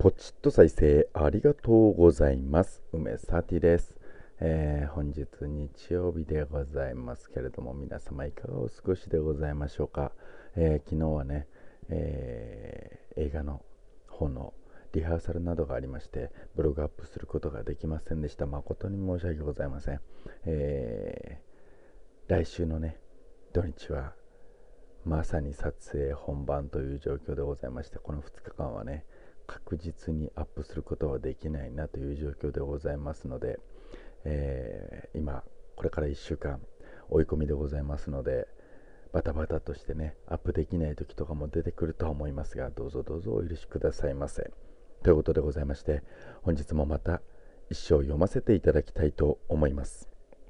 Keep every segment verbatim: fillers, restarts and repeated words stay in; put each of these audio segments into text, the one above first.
ポチッと再生ありがとうございます。梅サティです。えー本日日曜日でございますけれども、皆様いかがお過ごしでございましょうか。えー昨日はね、えー映画の方のリハーサルなどがありまして、ブログアップすることができませんでした。誠に申し訳ございません。えー来週のね、土日はまさに撮影本番という状況でございまして、このふつかかんはね、確実にアップすることはできないなという状況でございますので、えー今これからいっしゅうかん追い込みでございますので、バタバタとしてね、アップできない時とかも出てくるとは思いますが、どうぞどうぞお許しくださいませ。ということでございまして、本日もまた一章読ませていただきたいと思います。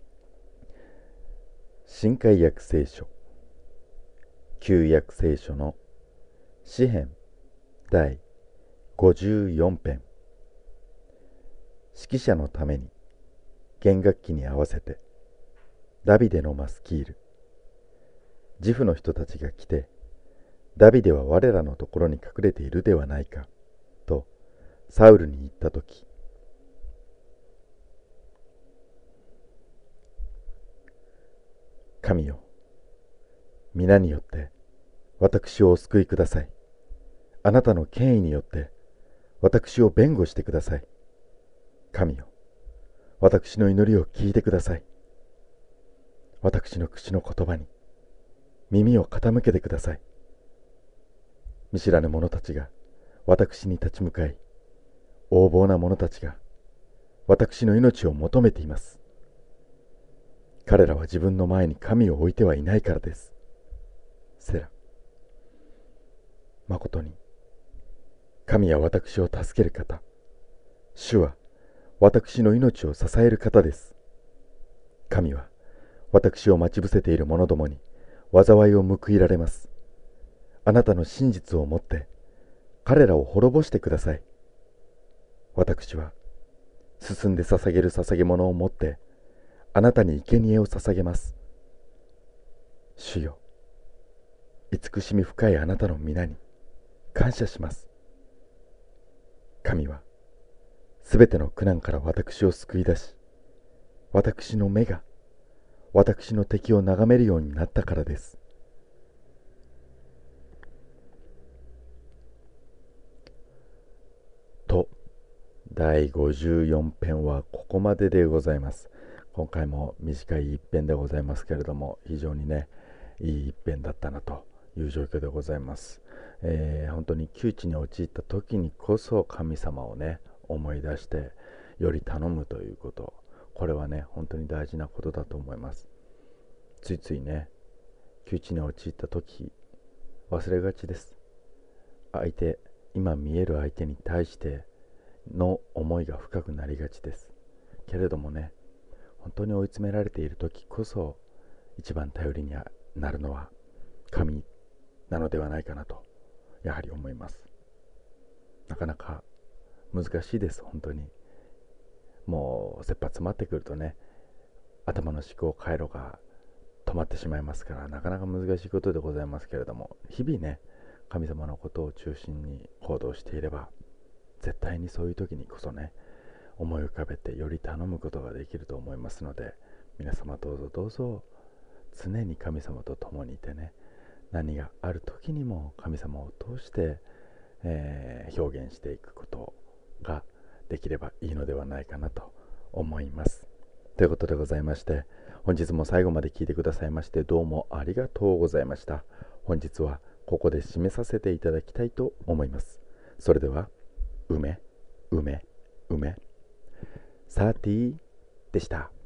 新海約聖書、旧約聖書の詩編だいごじゅうよん編。指揮者のために弦楽器に合わせてダビデのマスキール。ジフの人たちが来て、ダビデは我らのところに隠れているではないかとサウルに言ったとき、神よ、皆によって私をお救いください。あなたの権威によって私を弁護してください。神よ、私の祈りを聞いてください。私の口の言葉に耳を傾けてください。見知らぬ者たちが私に立ち向かい、横暴な者たちが私の命を求めています。彼らは自分の前に神を置いてはいないからです。セラ。まことに、神は私を助ける方、主は私の命を支える方です。神は私を待ち伏せている者どもに災いを報いられます。あなたの真実をもって彼らを滅ぼしてください。私は進んで捧げる捧げ物を持ってあなたに生贄を捧げます。主よ、慈しみ深いあなたの皆に感謝します。神はすべての苦難から私を救い出し、私の目が私の敵を眺めるようになったからです。と、だいごじゅうよん編はここまででございます。今回も短い一編でございますけれども、非常にね、いい一編だったなという状況でございます。えー本当に窮地に陥った時にこそ神様をね、思い出してより頼むということ、これはね、本当に大事なことだと思います。ついついね、窮地に陥った時忘れがちです。相手、今見える相手に対しての思いが深くなりがちです。けれどもね、本当に追い詰められている時こそ一番頼りになるのは神なのではないかなとやはり思います。なかなか難しいです。本当にもう切羽詰まってくるとね、頭の思考回路が止まってしまいますから、なかなか難しいことでございますけれども、日々ね、神様のことを中心に行動していれば、絶対にそういう時にこそね、思い浮かべてより頼むことができると思いますので、皆様どうぞどうぞ常に神様と共にいてね、何がある時にも神様を通して、えー表現していくことができればいいのではないかなと思います。ということでございまして、本日も最後まで聞いてくださいましてどうもありがとうございました。本日はここで締めさせていただきたいと思います。それでは、梅梅梅サーティーでした。